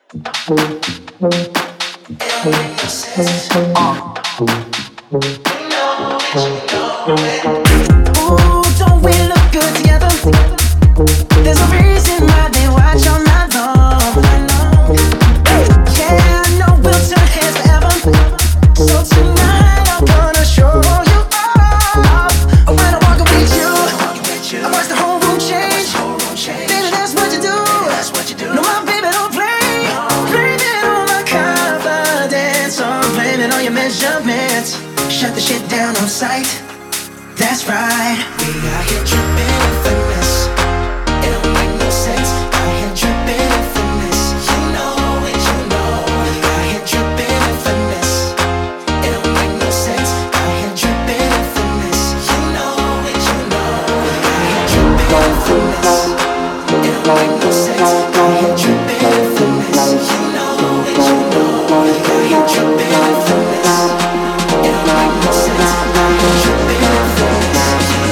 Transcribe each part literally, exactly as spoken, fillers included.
Ooh, don't we look good together? There's a reason why they watch all night long. Yeah, I know we'll turn heads forever. So tonight I'm gonna show you off. When I walk with you, I watch the whole room change. Baby, that's what you do. No, my baby don't play. Blame it on my confidence, or blame it on your measurements. Shut the shit down on sight. That's right. We out here tripping in finesse. It don't make no sense. Out here tripping in finesse. You know it, you know. Out here tripping in finesse. It don't make no sense. Out here tripping in finesse. You know it, you know. Out here tripping in finesse. It don't make no sense. Out here tripping in finesse. You know it, you know. Out here tripping in finesse. It don't make no sense. Out here tripping in finesse.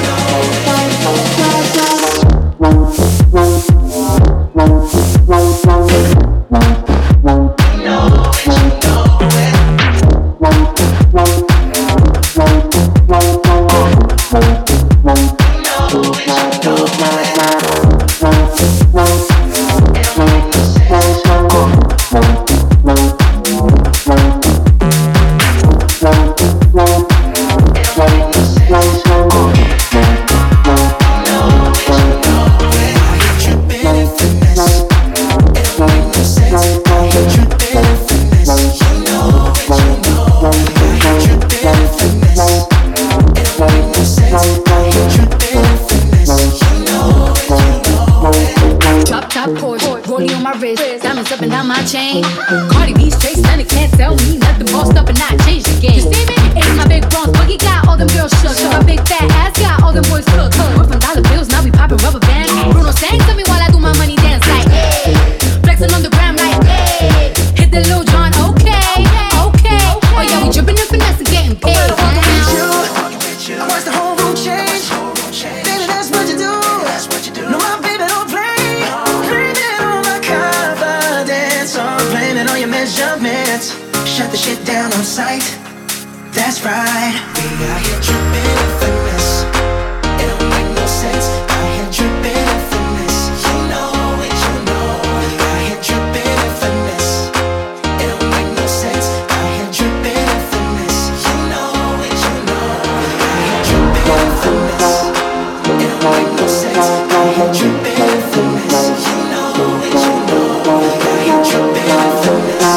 Chain. Cardi B straight stunning, can't tell me nothing. Bossed up and not changed the game. You see me? It's my big bronze boogie, got all them girls shook. So my big fat ass got all them boys cooked. We're from dollar bills, now we popping rubber bands. Bruno sang to me while I do my money dance like, hey. Flexing on the gram like, hey. Hit the Lil Jon, okay, okay. Oh yeah, we dripping and finesse and getting paid. I wanna walk with you. I watch the whole room change. Baby, that's what you do. No, my baby don't play. Blame it on my confidence, or blame it on your measurements. Shut the shit down on sight. That's right. We out here tripping in finesse. It don't make no sense. Out here tripping in finesse. You know it, you know. Out here tripping in finesse. It don't make no sense. Out here tripping in finesse. You know it, you know. Out here tripping in finesse. It don't make no sense. Out here tripping in finesse. You know it, you know. Out here tripping in finesse.